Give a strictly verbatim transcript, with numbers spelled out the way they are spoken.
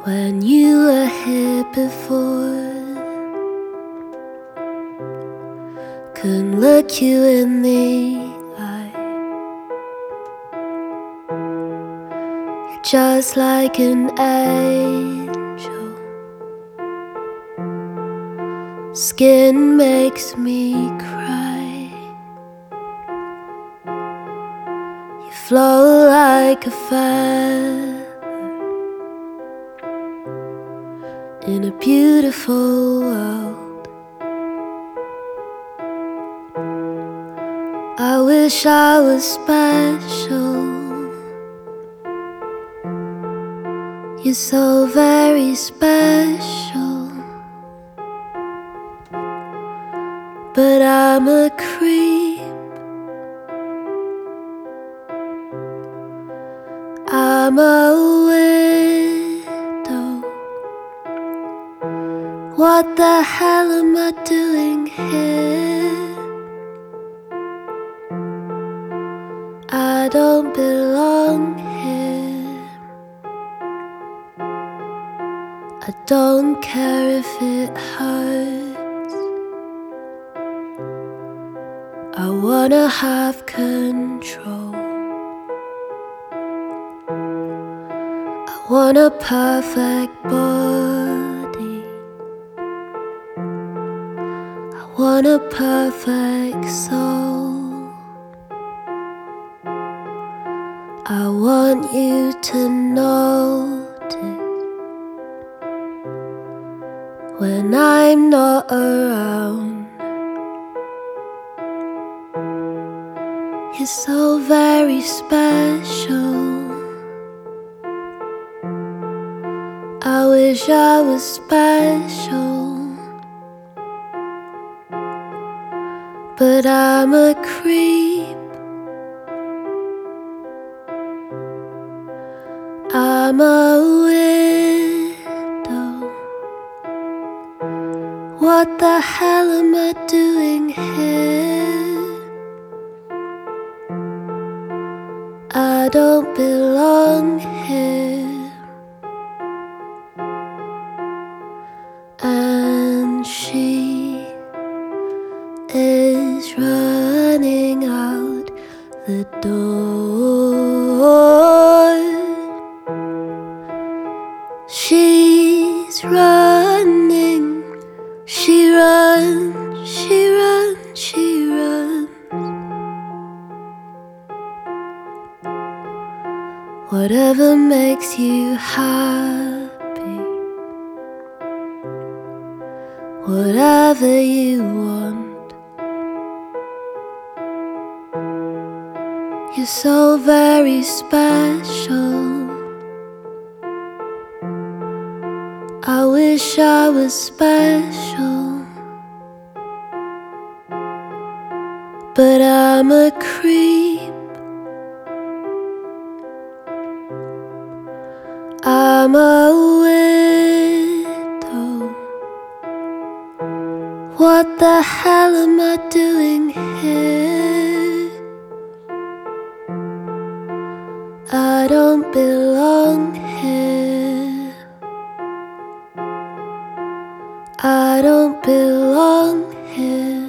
when you were here before. Couldn't look you in the eye. You're just like an angel. Skin makes me cry. You flow like a feather in a beautiful world. I wish I was special. You're so very special. But I'm a creep. I'm a widow. What the hell am I doing here? I don't belong here. I don't care if it hurts. I wanna have control. I want a perfect body. I want a perfect soul. I want you to notice when I'm not around. You're so very special. I wish I was special, but I'm a creep. I'm a widow. What the hell am I doing here? I don't belong here. And she is running out the door. She's running, she runs, she runs, she runs. Whatever makes you happy, whatever you want. You're so very special. I wish I was special, but I'm a creep. I'm a widow. What the hell am I doing here? I don't belong here. I don't belong here.